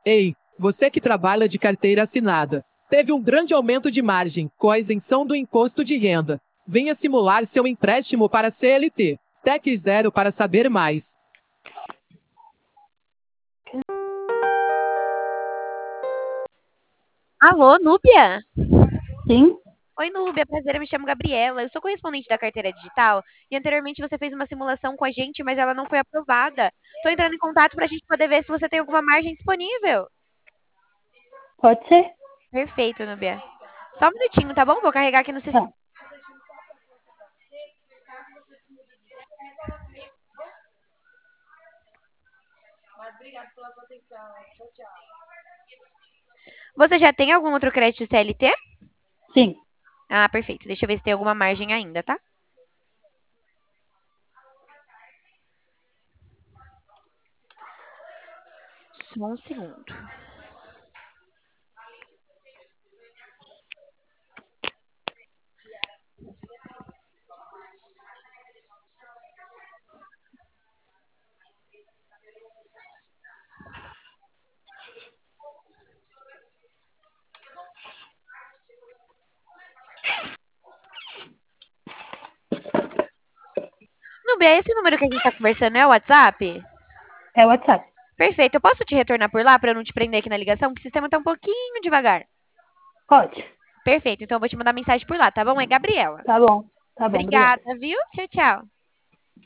Ei, você que trabalha de carteira assinada, teve um grande aumento de margem com a isenção do imposto de renda. Venha simular seu empréstimo para a CLT. Tec Zero para saber mais. Alô, Núbia? Sim, Oi, Núbia, prazer, eu me chamo Gabriela. Eu sou correspondente da carteira digital e anteriormente você fez uma simulação com a gente, mas ela não foi aprovada. Tô entrando em contato para a gente poder ver se você tem alguma margem disponível. pode ser. Perfeito, Núbia. Só um minutinho, tá bom? Vou carregar aqui no Tá. sistema. Você já tem algum outro crédito CLT? Sim. Ah, perfeito. Deixa eu ver se tem alguma margem ainda, tá? Só um segundo. Núbia, esse número que a gente tá conversando é o WhatsApp? É o WhatsApp. Perfeito. Eu posso te retornar por lá para eu não te prender aqui na ligação? Que o sistema tá um pouquinho devagar. Pode. Perfeito. Então eu vou te mandar mensagem por lá, tá bom? É Gabriela. Tá bom. Tá bom, obrigada. Obrigada, viu? Tchau, tchau.